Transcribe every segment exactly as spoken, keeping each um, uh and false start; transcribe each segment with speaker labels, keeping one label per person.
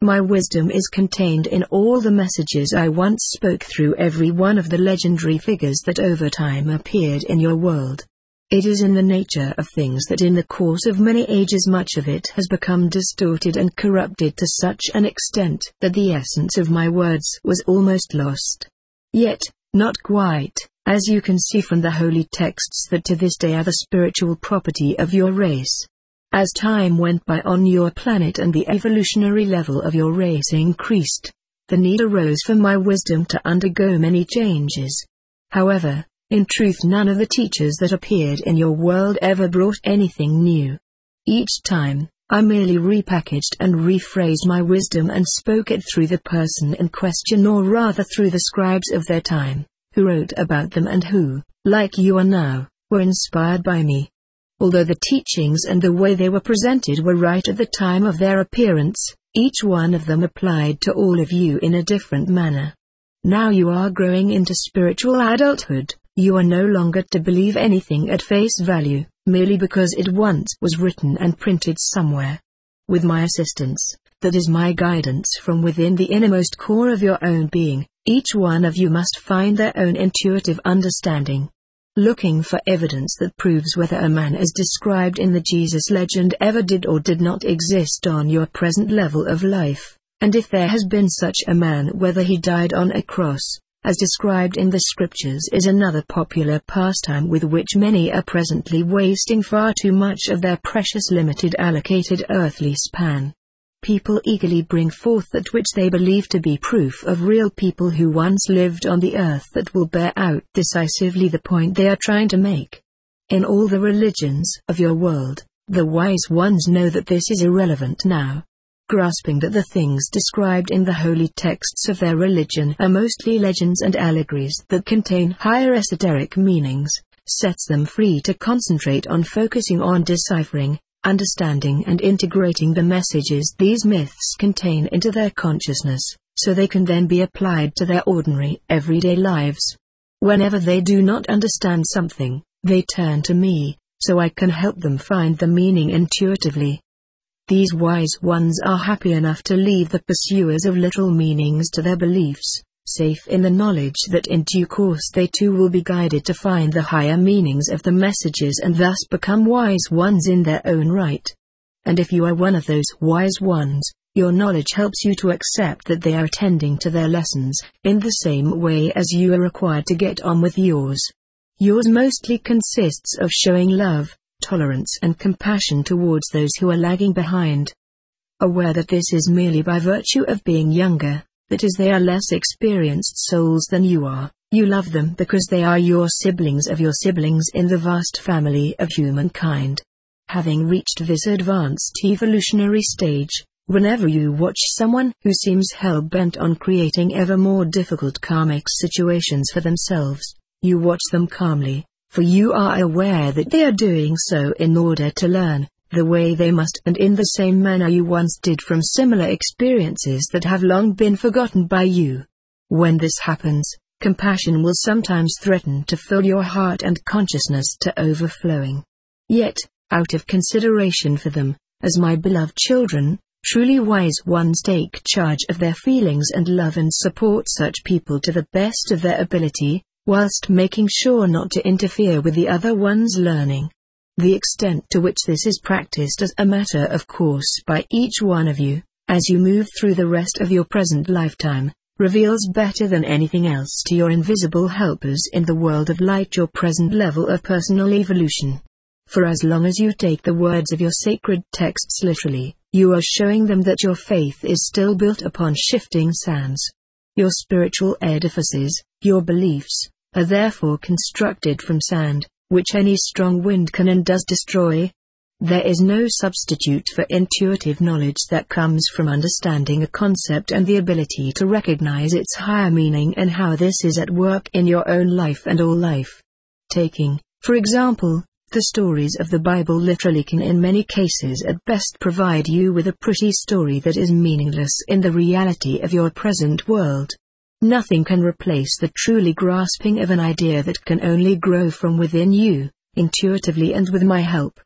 Speaker 1: My wisdom is contained in all the messages I once spoke through every one of the legendary figures that over time appeared in your world. It is in the nature of things that in the course of many ages much of it has become distorted and corrupted to such an extent that the essence of my words was almost lost. Yet, not quite, as you can see from the holy texts that to this day are the spiritual property of your race. As time went by on your planet and the evolutionary level of your race increased, the need arose for my wisdom to undergo many changes. However, in truth none of the teachers that appeared in your world ever brought anything new. Each time, I merely repackaged and rephrased my wisdom and spoke it through the person in question, or rather through the scribes of their time, who wrote about them and who, like you are now, were inspired by me. Although the teachings and the way they were presented were right at the time of their appearance, each one of them applied to all of you in a different manner. Now you are growing into spiritual adulthood. You are no longer to believe anything at face value, merely because it once was written and printed somewhere. With my assistance, that is my guidance from within the innermost core of your own being, each one of you must find their own intuitive understanding. Looking for evidence that proves whether a man as described in the Jesus legend ever did or did not exist on your present level of life, and if there has been such a man whether he died on a cross, as described in the scriptures, is another popular pastime with which many are presently wasting far too much of their precious limited allocated earthly span. People eagerly bring forth that which they believe to be proof of real people who once lived on the earth that will bear out decisively the point they are trying to make. In all the religions of your world, the wise ones know that this is irrelevant now. Grasping that the things described in the holy texts of their religion are mostly legends and allegories that contain higher esoteric meanings, sets them free to concentrate on focusing on deciphering, understanding and integrating the messages these myths contain into their consciousness, so they can then be applied to their ordinary, everyday lives. Whenever they do not understand something, they turn to me, so I can help them find the meaning intuitively. These wise ones are happy enough to leave the pursuers of little meanings to their beliefs, safe in the knowledge that in due course they too will be guided to find the higher meanings of the messages and thus become wise ones in their own right. And if you are one of those wise ones, your knowledge helps you to accept that they are attending to their lessons, in the same way as you are required to get on with yours. Yours mostly consists of showing love, tolerance and compassion towards those who are lagging behind. Aware that this is merely by virtue of being younger, that is they are less experienced souls than you are, you love them because they are your siblings of your siblings in the vast family of humankind. Having reached this advanced evolutionary stage, whenever you watch someone who seems hell-bent on creating ever more difficult karmic situations for themselves, you watch them calmly, for you are aware that they are doing so in order to learn the way they must and in the same manner you once did from similar experiences that have long been forgotten by you. When this happens, compassion will sometimes threaten to fill your heart and consciousness to overflowing. Yet, out of consideration for them, as my beloved children, truly wise ones take charge of their feelings and love and support such people to the best of their ability, whilst making sure not to interfere with the other one's learning. The extent to which this is practiced as a matter of course by each one of you, as you move through the rest of your present lifetime, reveals better than anything else to your invisible helpers in the world of light your present level of personal evolution. For as long as you take the words of your sacred texts literally, you are showing them that your faith is still built upon shifting sands. Your spiritual edifices, your beliefs, are therefore constructed from sand, which any strong wind can and does destroy. There is no substitute for intuitive knowledge that comes from understanding a concept and the ability to recognize its higher meaning and how this is at work in your own life and all life. Taking, for example, the stories of the Bible literally can in many cases at best provide you with a pretty story that is meaningless in the reality of your present world. Nothing can replace the truly grasping of an idea that can only grow from within you, intuitively and with my help.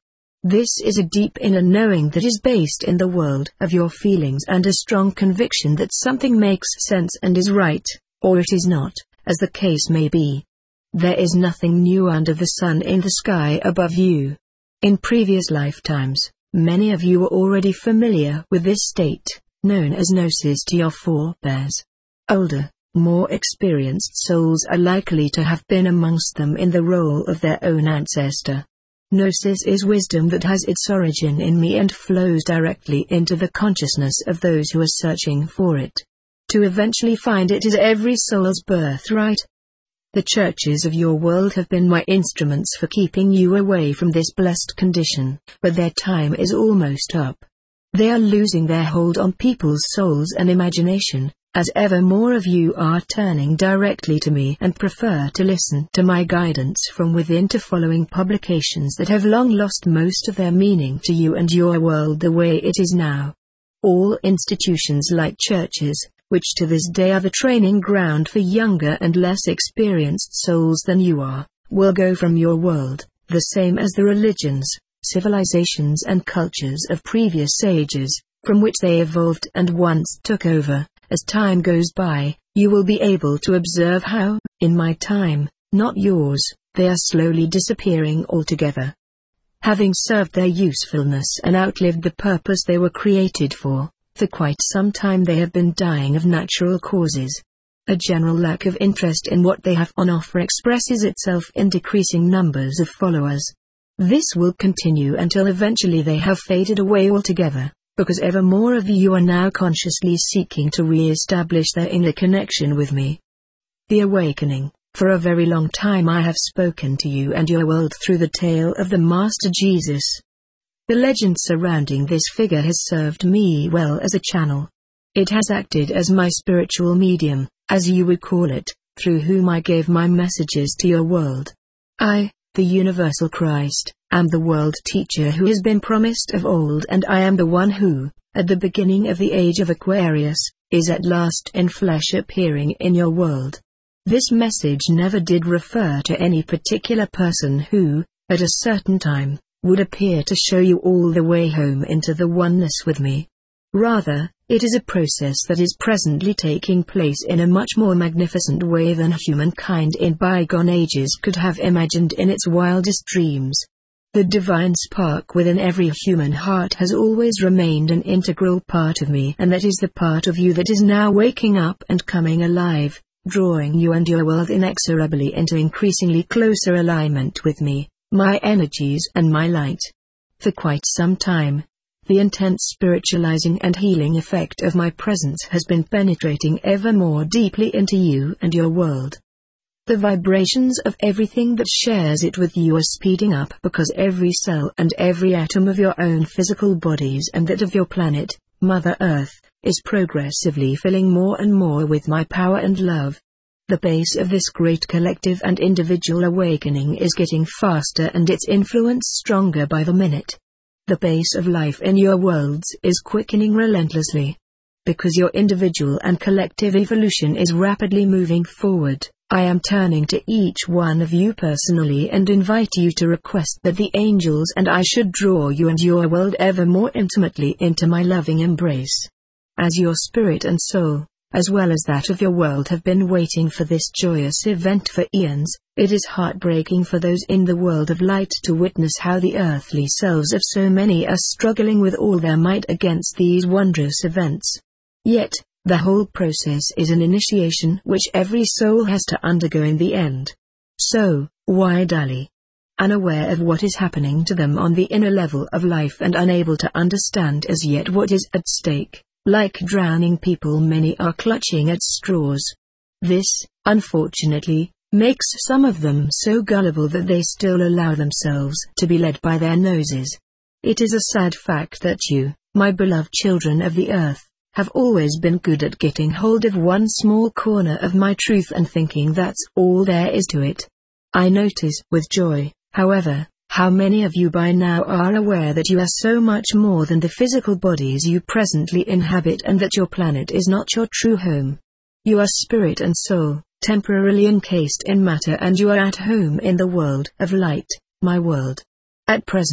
Speaker 1: This is a deep inner knowing that is based in the world of your feelings and a strong conviction that something makes sense and is right, or it is not, as the case may be. There is nothing new under the sun in the sky above you. In previous lifetimes, many of you were already familiar with this state, known as gnosis to your forebears. Older, more experienced souls are likely to have been amongst them in the role of their own ancestor. Gnosis is wisdom that has its origin in me and flows directly into the consciousness of those who are searching for it. To eventually find it is every soul's birthright. The churches of your world have been my instruments for keeping you away from this blessed condition, but their time is almost up. They are losing their hold on people's souls and imagination, as ever more of you are turning directly to me and prefer to listen to my guidance from within to following publications that have long lost most of their meaning to you and your world the way it is now. All institutions like churches, which to this day are the training ground for younger and less experienced souls than you are, will go from your world, the same as the religions, civilizations and cultures of previous ages, from which they evolved and once took over. As time goes by, you will be able to observe how, in my time, not yours, they are slowly disappearing altogether. Having served their usefulness and outlived the purpose they were created for, for quite some time they have been dying of natural causes. A general lack of interest in what they have on offer expresses itself in decreasing numbers of followers. This will continue until eventually they have faded away altogether, because ever more of you are now consciously seeking to re-establish their inner connection with me. The awakening. For a very long time I have spoken to you and your world through the tale of the Master Jesus. The legend surrounding this figure has served me well as a channel. It has acted as my spiritual medium, as you would call it, through whom I gave my messages to your world. I, the Universal Christ, am the world teacher who has been promised of old, and I am the one who, at the beginning of the age of Aquarius, is at last in flesh appearing in your world. This message never did refer to any particular person who, at a certain time, would appear to show you all the way home into the oneness with me. Rather, it is a process that is presently taking place in a much more magnificent way than humankind in bygone ages could have imagined in its wildest dreams. The divine spark within every human heart has always remained an integral part of me, and that is the part of you that is now waking up and coming alive, drawing you and your world inexorably into increasingly closer alignment with me, my energies and my light. For quite some time, the intense spiritualizing and healing effect of my presence has been penetrating ever more deeply into you and your world. The vibrations of everything that shares it with you are speeding up because every cell and every atom of your own physical bodies and that of your planet, Mother Earth, is progressively filling more and more with my power and love. The pace of this great collective and individual awakening is getting faster and its influence stronger by the minute. The pace of life in your worlds is quickening relentlessly. Because your individual and collective evolution is rapidly moving forward, I am turning to each one of you personally and invite you to request that the angels and I should draw you and your world ever more intimately into my loving embrace. As your spirit and soul, as well as that of your world, have been waiting for this joyous event for eons, it is heartbreaking for those in the world of light to witness how the earthly selves of so many are struggling with all their might against these wondrous events. Yet, the whole process is an initiation which every soul has to undergo in the end. So, why dally? Unaware of what is happening to them on the inner level of life and unable to understand as yet what is at stake, like drowning people, many are clutching at straws. This, unfortunately, makes some of them so gullible that they still allow themselves to be led by their noses. It is a sad fact that you, my beloved children of the earth, have always been good at getting hold of one small corner of my truth and thinking that's all there is to it. I notice with joy, however, how many of you by now are aware that you are so much more than the physical bodies you presently inhabit and that your planet is not your true home. You are spirit and soul, temporarily encased in matter, and you are at home in the world of light, my world. At present,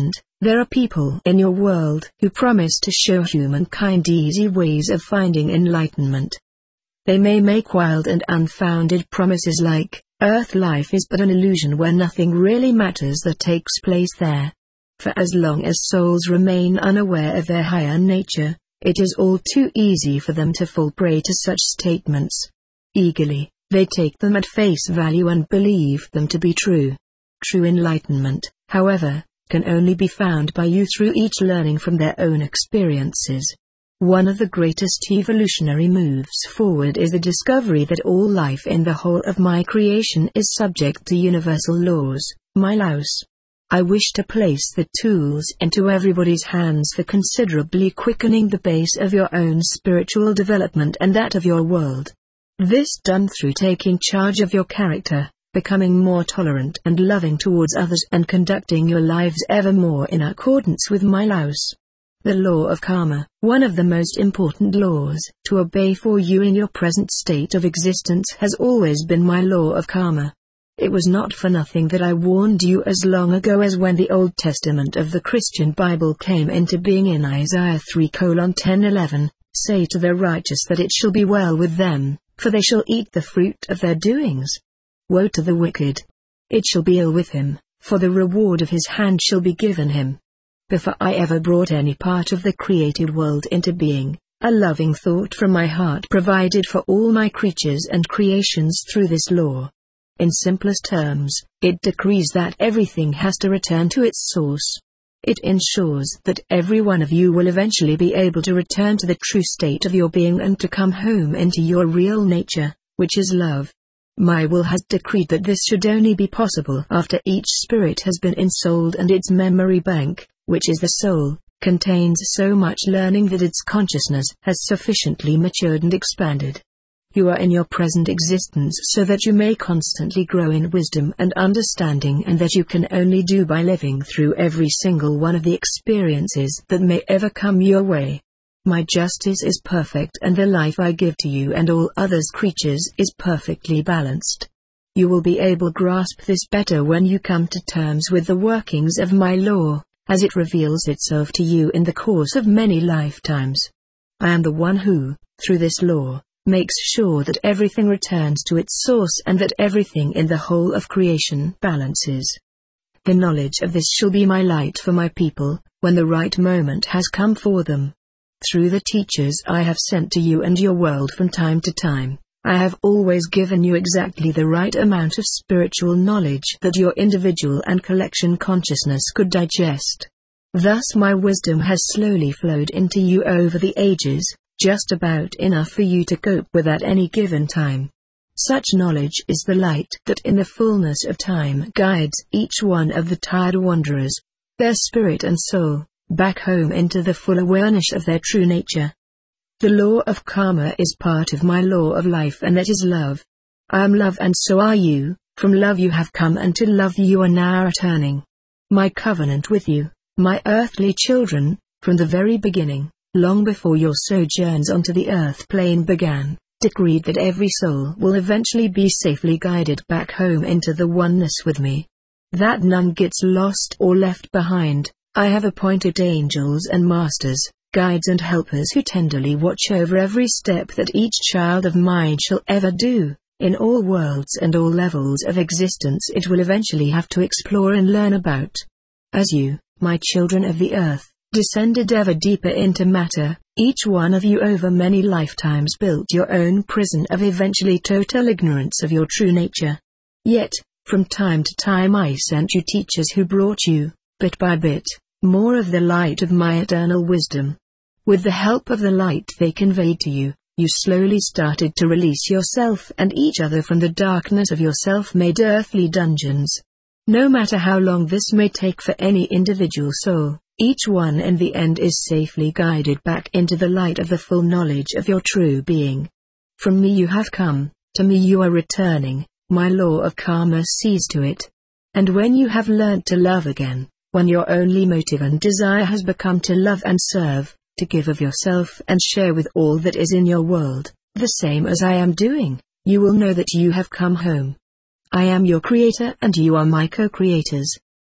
Speaker 1: There are people in your world who promise to show humankind easy ways of finding enlightenment. They may make wild and unfounded promises like, Earth life is but an illusion where nothing really matters that takes place there. For as long as souls remain unaware of their higher nature, it is all too easy for them to fall prey to such statements. Eagerly, they take them at face value and believe them to be true. True enlightenment, however, can only be found by you through each learning from their own experiences. One of the greatest evolutionary moves forward is the discovery that all life in the whole of my creation is subject to universal laws, my laws. I wish to place the tools into everybody's hands for considerably quickening the pace of your own spiritual development and that of your world. This done through taking charge of your character, becoming more tolerant and loving towards others and conducting your lives ever more in accordance with my laws. The law of karma, one of the most important laws to obey for you in your present state of existence, has always been my law of karma. It was not for nothing that I warned you as long ago as when the Old Testament of the Christian Bible came into being in Isaiah three ten eleven, say to the righteous that it shall be well with them, for they shall eat the fruit of their doings. Woe to the wicked! It shall be ill with him, for the reward of his hand shall be given him. Before I ever brought any part of the created world into being, a loving thought from my heart provided for all my creatures and creations through this law. In simplest terms, it decrees that everything has to return to its source. It ensures that every one of you will eventually be able to return to the true state of your being and to come home into your real nature, which is love. My will has decreed that this should only be possible after each spirit has been ensouled and its memory bank, which is the soul, contains so much learning that its consciousness has sufficiently matured and expanded. You are in your present existence so that you may constantly grow in wisdom and understanding, and that you can only do by living through every single one of the experiences that may ever come your way. My justice is perfect, and the life I give to you and all others creatures is perfectly balanced. You will be able to grasp this better when you come to terms with the workings of my law, as it reveals itself to you in the course of many lifetimes. I am the one who, through this law, makes sure that everything returns to its source and that everything in the whole of creation balances. The knowledge of this shall be my light for my people, when the right moment has come for them. Through the teachers I have sent to you and your world from time to time, I have always given you exactly the right amount of spiritual knowledge that your individual and collection consciousness could digest. Thus my wisdom has slowly flowed into you over the ages, just about enough for you to cope with at any given time. Such knowledge is the light that in the fullness of time guides each one of the tired wanderers, their spirit and soul, back home into the full awareness of their true nature. The law of karma is part of my law of life, and that is love. I am love, and so are you. From love you have come, and to love you are now returning. My covenant with you, my earthly children, from the very beginning, long before your sojourns onto the earth plane began, decreed that every soul will eventually be safely guided back home into the oneness with me. That none gets lost or left behind. I have appointed angels and masters, guides and helpers who tenderly watch over every step that each child of mine shall ever do, in all worlds and all levels of existence it will eventually have to explore and learn about. As you, my children of the earth, descended ever deeper into matter, each one of you over many lifetimes built your own prison of eventually total ignorance of your true nature. Yet, from time to time I sent you teachers who brought you, bit by bit, more of the light of my eternal wisdom. With the help of the light they conveyed to you, you slowly started to release yourself and each other from the darkness of your self-made earthly dungeons. No matter how long this may take for any individual soul, each one in the end is safely guided back into the light of the full knowledge of your true being. From me you have come, to me you are returning, my law of karma sees to it. And when you have learnt to love again, when your only motive and desire has become to love and serve, to give of yourself and share with all that is in your world, the same as I am doing, you will know that you have come home. I am your creator and you are my co-creators.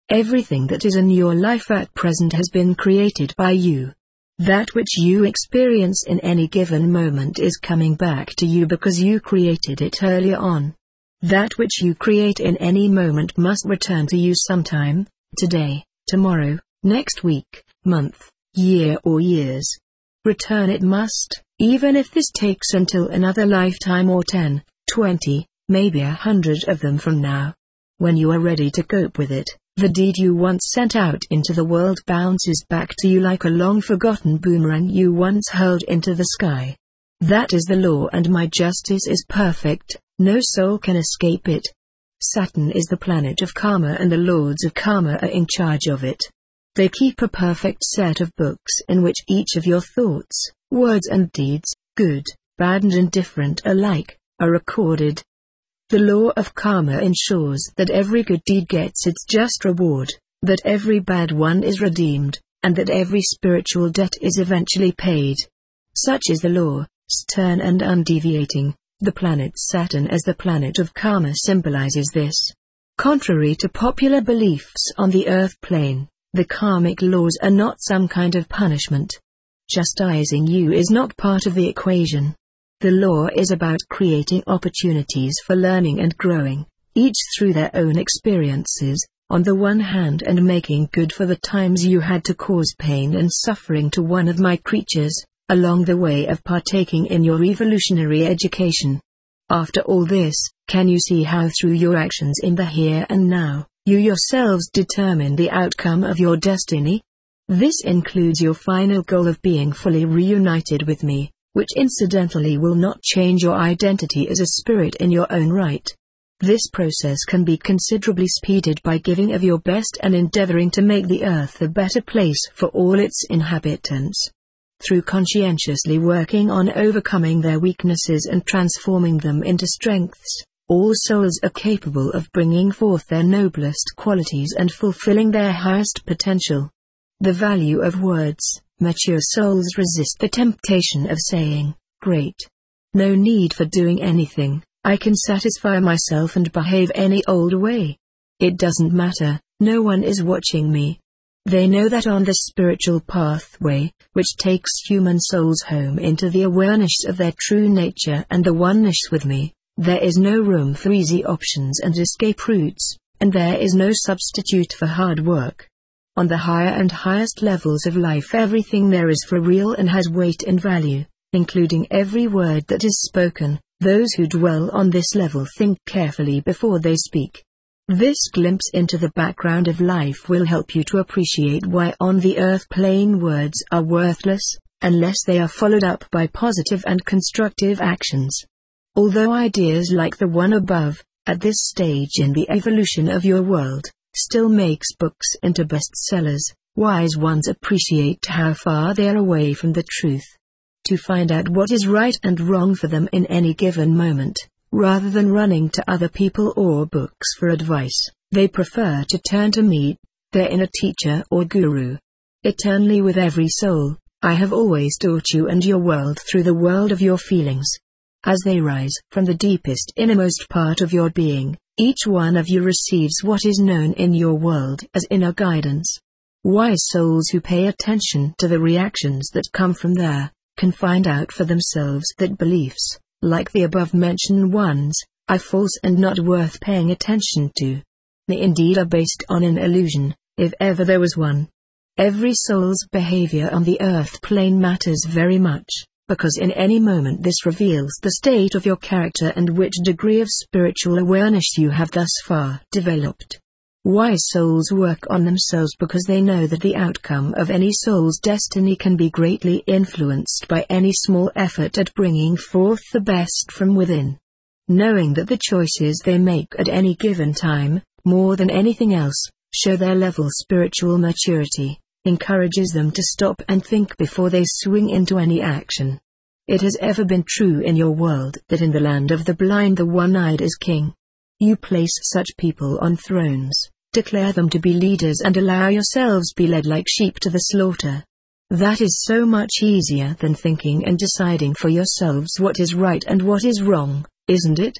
Speaker 1: Everything that is in your life at present has been created by you. That which you experience in any given moment is coming back to you because you created it earlier on. That which you create in any moment must return to you sometime, today, tomorrow, next week, month, year or years. Return it must, even if this takes until another lifetime or ten, twenty, maybe a hundred of them from now. When you are ready to cope with it, the deed you once sent out into the world bounces back to you like a long-forgotten boomerang you once hurled into the sky. That is the law, and my justice is perfect, no soul can escape it. Saturn is the planet of karma, and the lords of karma are in charge of it. They keep a perfect set of books in which each of your thoughts, words and deeds, good, bad and indifferent alike, are recorded. The law of karma ensures that every good deed gets its just reward, that every bad one is redeemed, and that every spiritual debt is eventually paid. Such is the law, stern and undeviating. The planet Saturn as the planet of karma symbolizes this. Contrary to popular beliefs on the earth plane, the karmic laws are not some kind of punishment. Chastising you is not part of the equation. The law is about creating opportunities for learning and growing, each through their own experiences, on the one hand, and making good for the times you had to cause pain and suffering to one of my creatures, along the way of partaking in your evolutionary education. After all this, can you see how through your actions in the here and now, you yourselves determine the outcome of your destiny? This includes your final goal of being fully reunited with me, which incidentally will not change your identity as a spirit in your own right. This process can be considerably speeded by giving of your best and endeavoring to make the earth a better place for all its inhabitants. Through conscientiously working on overcoming their weaknesses and transforming them into strengths, all souls are capable of bringing forth their noblest qualities and fulfilling their highest potential. The value of words. Mature souls resist the temptation of saying, "Great. No need for doing anything, I can satisfy myself and behave any old way. It doesn't matter, no one is watching me." They know that on the spiritual pathway, which takes human souls home into the awareness of their true nature and the oneness with me, there is no room for easy options and escape routes, and there is no substitute for hard work. On the higher and highest levels of life, everything there is for real and has weight and value, including every word that is spoken. Those who dwell on this level think carefully before they speak. This glimpse into the background of life will help you to appreciate why on the earth plane words are worthless, unless they are followed up by positive and constructive actions. Although ideas like the one above, at this stage in the evolution of your world, still makes books into bestsellers, wise ones appreciate how far they are away from the truth. To find out what is right and wrong for them in any given moment, rather than running to other people or books for advice, they prefer to turn to me, their inner teacher or guru. Eternally with every soul, I have always taught you and your world through the world of your feelings. As they rise from the deepest innermost part of your being, each one of you receives what is known in your world as inner guidance. Wise souls who pay attention to the reactions that come from there, can find out for themselves that beliefs, like the above-mentioned ones, are false and not worth paying attention to. They indeed are based on an illusion, if ever there was one. Every soul's behavior on the earth plane matters very much, because in any moment this reveals the state of your character and which degree of spiritual awareness you have thus far developed. Wise souls work on themselves because they know that the outcome of any soul's destiny can be greatly influenced by any small effort at bringing forth the best from within. Knowing that the choices they make at any given time, more than anything else, show their level spiritual maturity, encourages them to stop and think before they swing into any action. It has ever been true in your world that in the land of the blind the one-eyed is king. You place such people on thrones, declare them to be leaders and allow yourselves be led like sheep to the slaughter. That is so much easier than thinking and deciding for yourselves what is right and what is wrong, isn't it?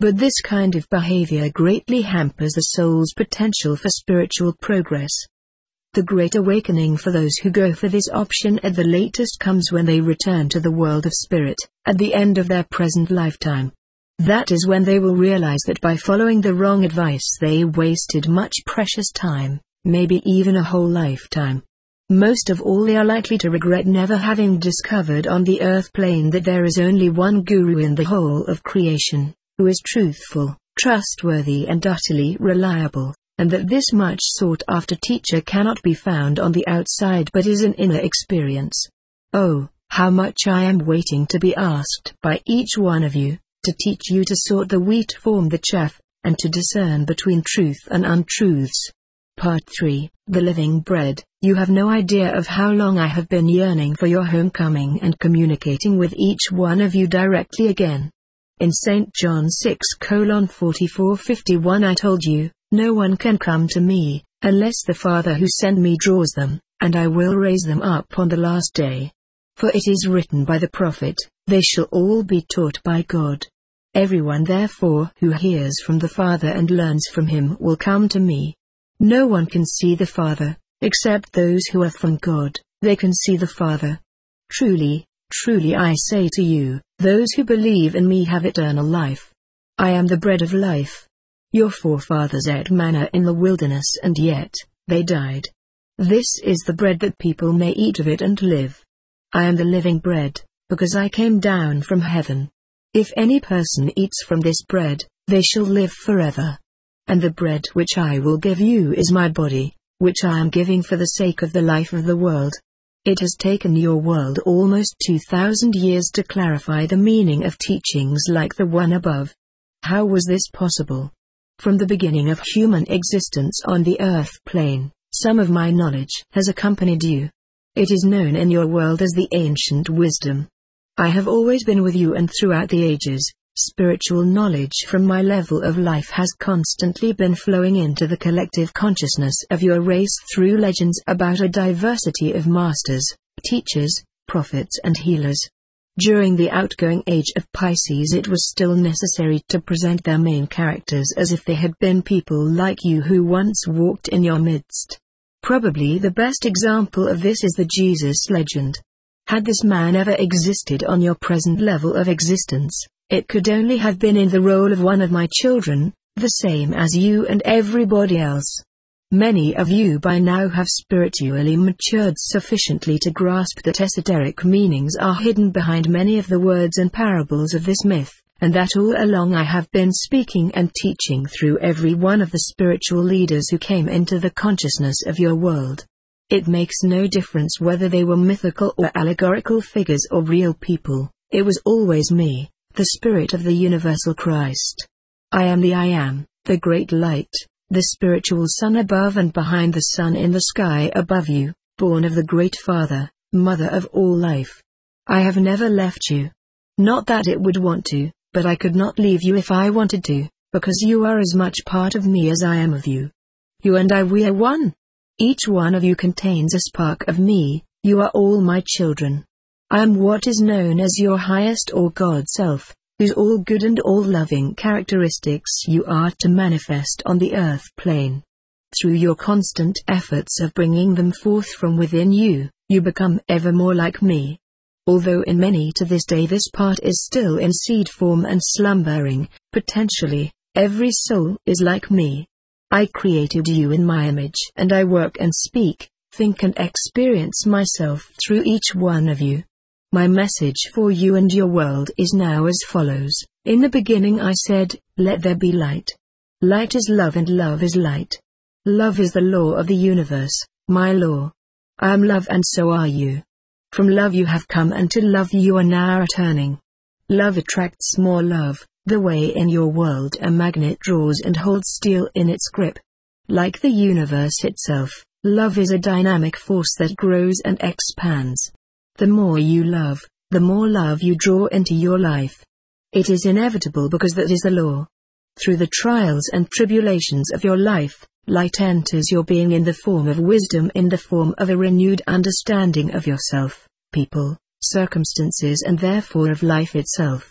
Speaker 1: But this kind of behavior greatly hampers the soul's potential for spiritual progress. The great awakening for those who go for this option at the latest comes when they return to the world of spirit, at the end of their present lifetime. That is when they will realize that by following the wrong advice they wasted much precious time, maybe even a whole lifetime. Most of all, they are likely to regret never having discovered on the earth plane that there is only one guru in the whole of creation, who is truthful, trustworthy and utterly reliable, and that this much sought-after teacher cannot be found on the outside but is an inner experience. Oh, how much I am waiting to be asked by each one of you, to teach you to sort the wheat from the chaff, and to discern between truth and untruths. Part three, The Living Bread. You have no idea of how long I have been yearning for your homecoming and communicating with each one of you directly again. In Saint John six forty-four fifty-one I told you, no one can come to me, unless the Father who sent me draws them, and I will raise them up on the last day. For it is written by the prophet, they shall all be taught by God. Everyone therefore who hears from the Father and learns from him will come to me. No one can see the Father, except those who are from God, they can see the Father. Truly, truly I say to you, those who believe in me have eternal life. I am the bread of life. Your forefathers ate manna in the wilderness and yet, they died. This is the bread that people may eat of it and live. I am the living bread, because I came down from heaven. If any person eats from this bread, they shall live forever. And the bread which I will give you is my body, which I am giving for the sake of the life of the world. It has taken your world almost two thousand years to clarify the meaning of teachings like the one above. How was this possible? From the beginning of human existence on the earth plane, some of my knowledge has accompanied you. It is known in your world as the ancient wisdom. I have always been with you and throughout the ages, spiritual knowledge from my level of life has constantly been flowing into the collective consciousness of your race through legends about a diversity of masters, teachers, prophets and healers. During the outgoing age of Pisces it was still necessary to present their main characters as if they had been people like you who once walked in your midst. Probably the best example of this is the Jesus legend. Had this man ever existed on your present level of existence, it could only have been in the role of one of my children, the same as you and everybody else. Many of you by now have spiritually matured sufficiently to grasp that esoteric meanings are hidden behind many of the words and parables of this myth, and that all along I have been speaking and teaching through every one of the spiritual leaders who came into the consciousness of your world. It makes no difference whether they were mythical or allegorical figures or real people, it was always me, the Spirit of the Universal Christ. I am the I Am, the Great Light, the spiritual sun above and behind the sun in the sky above you, born of the Great Father, Mother of all life. I have never left you. Not that it would want to, but I could not leave you if I wanted to, because you are as much part of me as I am of you. You and I, we are one. Each one of you contains a spark of me, you are all my children. I am what is known as your highest or God self, whose all good and all loving characteristics you are to manifest on the earth plane. Through your constant efforts of bringing them forth from within you, you become ever more like me. Although in many to this day this part is still in seed form and slumbering, potentially, every soul is like me. I created you in my image and I work and speak, think and experience myself through each one of you. My message for you and your world is now as follows. In the beginning I said, let there be light. Light is love and love is light. Love is the law of the universe, my law. I am love and so are you. From love you have come and to love you are now returning. Love attracts more love, the way in your world a magnet draws and holds steel in its grip. Like the universe itself, love is a dynamic force that grows and expands. The more you love, the more love you draw into your life. It is inevitable because that is the law. Through the trials and tribulations of your life, light enters your being in the form of wisdom, in the form of a renewed understanding of yourself, people, circumstances and therefore of life itself.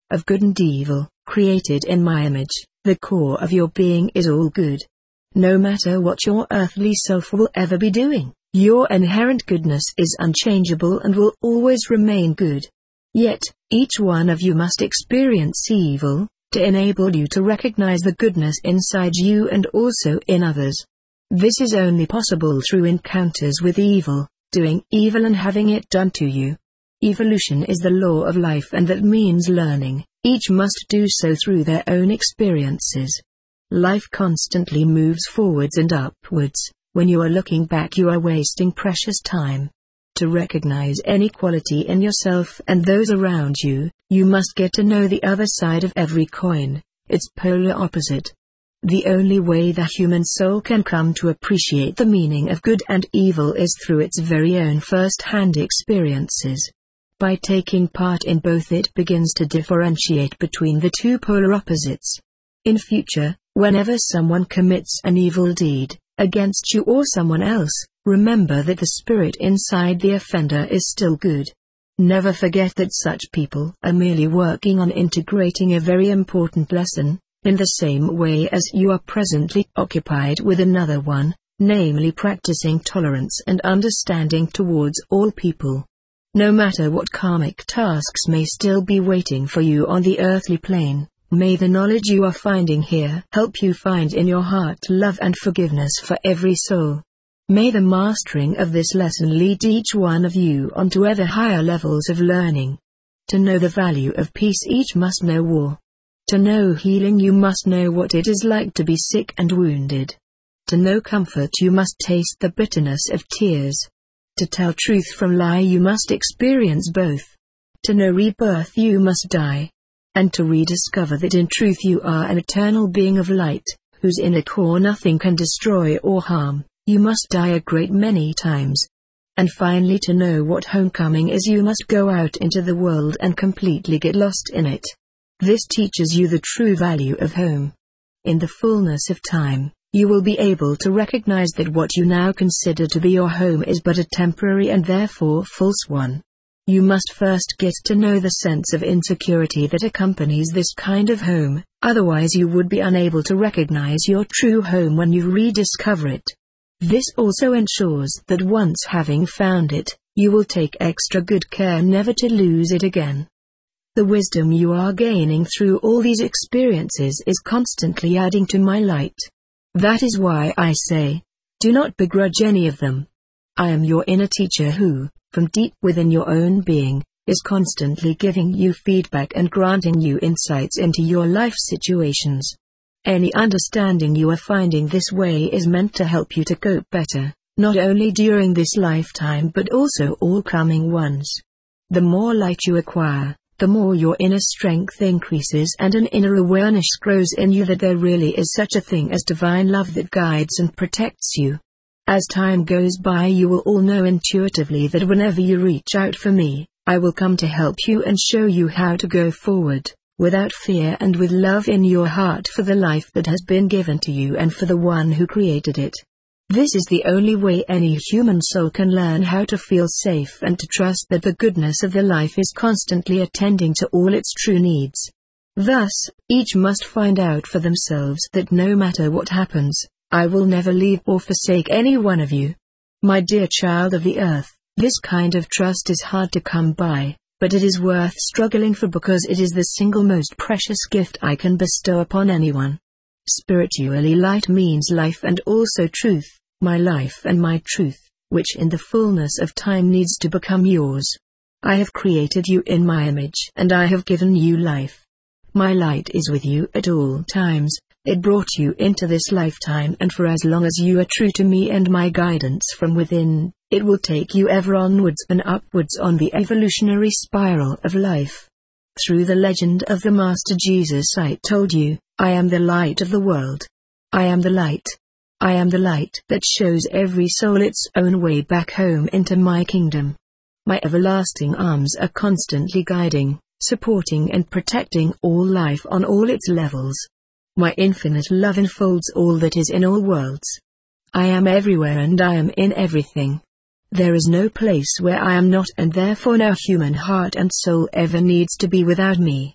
Speaker 1: of good and evil, created in my image. The core of your being is all good. No matter what your earthly self will ever be doing, your inherent goodness is unchangeable and will always remain good. Yet, each one of you must experience evil, to enable you to recognize the goodness inside you and also in others. This is only possible through encounters with evil, doing evil and having it done to you. Evolution is the law of life, and that means learning. Each must do so through their own experiences. Life constantly moves forwards and upwards. When you are looking back, you are wasting precious time. To recognize any quality in yourself and those around you, you must get to know the other side of every coin, its polar opposite. The only way the human soul can come to appreciate the meaning of good and evil is through its very own first-hand experiences. By taking part in both, it begins to differentiate between the two polar opposites. In future, whenever someone commits an evil deed, against you or someone else, remember that the spirit inside the offender is still good. Never forget that such people are merely working on integrating a very important lesson, in the same way as you are presently occupied with another one, namely practicing tolerance and understanding towards all people. No matter what karmic tasks may still be waiting for you on the earthly plane, may the knowledge you are finding here help you find in your heart love and forgiveness for every soul. May the mastering of this lesson lead each one of you onto ever higher levels of learning. To know the value of peace, each must know war. To know healing, you must know what it is like to be sick and wounded. To know comfort, you must taste the bitterness of tears. To tell truth from lie, you must experience both. To know rebirth, you must die. And to rediscover that in truth you are an eternal being of light, whose inner core nothing can destroy or harm, you must die a great many times. And finally, to know what homecoming is, you must go out into the world and completely get lost in it. This teaches you the true value of home. In the fullness of time, you will be able to recognize that what you now consider to be your home is but a temporary and therefore false one. You must first get to know the sense of insecurity that accompanies this kind of home, otherwise you would be unable to recognize your true home when you rediscover it. This also ensures that once having found it, you will take extra good care never to lose it again. The wisdom you are gaining through all these experiences is constantly adding to my light. That is why I say, do not begrudge any of them. I am your inner teacher who, from deep within your own being, is constantly giving you feedback and granting you insights into your life situations. Any understanding you are finding this way is meant to help you to cope better, not only during this lifetime but also all coming ones. The more light you acquire, the more your inner strength increases and an inner awareness grows in you that there really is such a thing as divine love that guides and protects you. As time goes by, you will all know intuitively that whenever you reach out for me, I will come to help you and show you how to go forward, without fear and with love in your heart for the life that has been given to you and for the one who created it. This is the only way any human soul can learn how to feel safe and to trust that the goodness of the life is constantly attending to all its true needs. Thus, each must find out for themselves that no matter what happens, I will never leave or forsake any one of you. My dear child of the earth, this kind of trust is hard to come by, but it is worth struggling for because it is the single most precious gift I can bestow upon anyone. Spiritually, light means life and also truth. My life and my truth, which in the fullness of time needs to become yours. I have created you in my image and I have given you life. My light is with you at all times. It brought you into this lifetime, and for as long as you are true to me and my guidance from within, it will take you ever onwards and upwards on the evolutionary spiral of life. Through the legend of the Master Jesus, I told you, I am the light of the world. I am the light. I am the light that shows every soul its own way back home into my kingdom. My everlasting arms are constantly guiding, supporting and protecting all life on all its levels. My infinite love enfolds all that is in all worlds. I am everywhere and I am in everything. There is no place where I am not, and therefore no human heart and soul ever needs to be without me.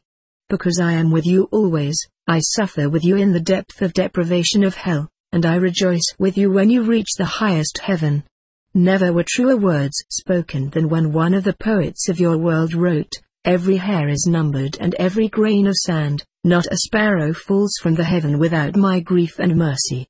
Speaker 1: Because I am with you always, I suffer with you in the depth of deprivation of hell, and I rejoice with you when you reach the highest heaven. Never were truer words spoken than when one of the poets of your world wrote, "Every hair is numbered and every grain of sand, not a sparrow falls from the heaven without my grief and mercy."